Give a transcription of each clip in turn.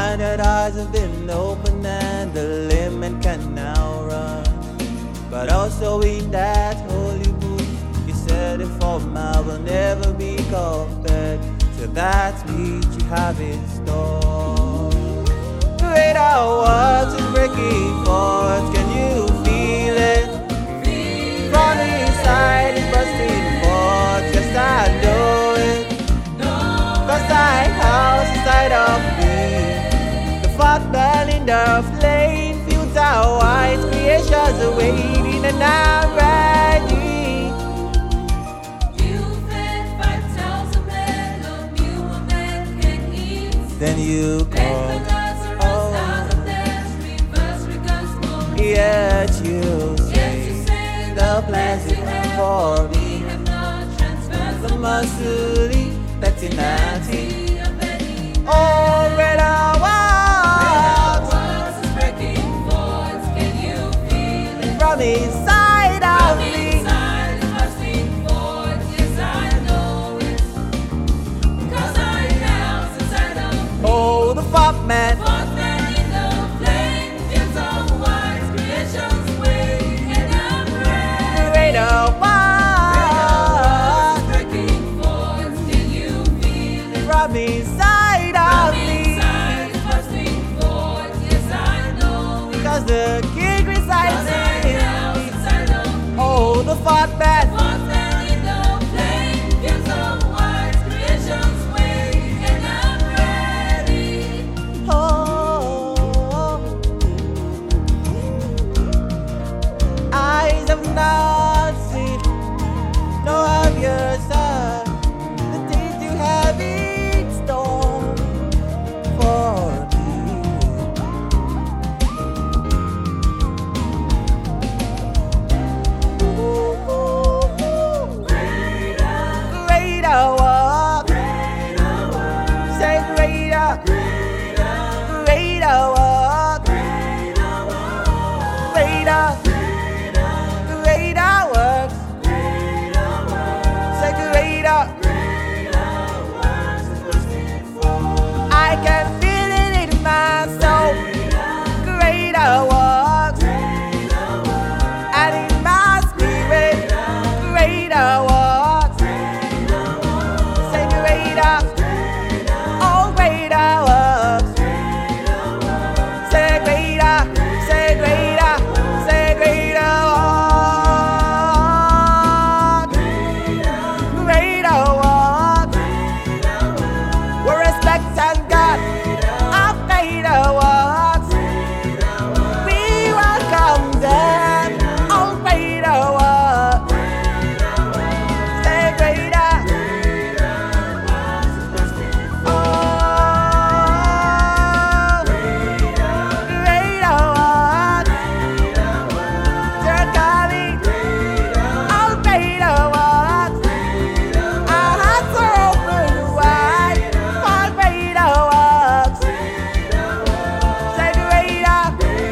blinded eyes have been opened and the limit can now run. But also in that holy book, you said a format will never be compared to that which you have in store. Greater works is breaking forth, can you feel it? From inside it's bursting forth, yes I know it. Cause thy house inside of me, the fat man in the flame, fields are white, creations are waiting and I'm ready. You fed 5,000 men, a meal a man can eat. Then you called, yet you say the plans you have for me have not transferred the mercy that's in that the ability. oh, greater Words is breaking forth, can you feel it? from inside of me. Inside is bursting forth, yes I know it. 'Cause I am inside of me. Oh, the fat man, Fourth man in the flame, fields of white, creations wait, and I'm ready. greater Words breaking forth, can you feel it? from inside of me. Inside is bursting forth, yes I know it. Cause the king resides 'Cause I in am me. inside of me. Oh, the fat man, Fourth man in the flame, fields of white, creations wait, and I'm ready. oh, eyes have not seen, nor have ears heard the things you have in store for me. Greater work, say greater, greater work, greater, greater works, say greater. I can feel it in my soul, greater works, and in my spirit, greater works, say greater, oh greater works, say greater, say greater, say greater works, greater works, we respect and God of greater works, we welcome them, oh greater works, say greater, oh greater works, they're coming, oh greater works, our hearts are open wide for greater works, say greater,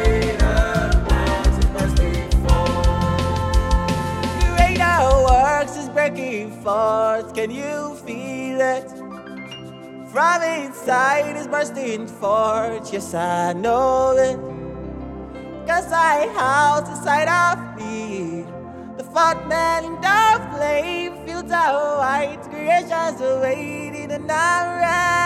greater works is breaking forth, can you feel it? From inside is bursting forth, yes I know it. Cause I house inside of me, the fat man in the flame, fields are white, creations are waiting and I'm ready.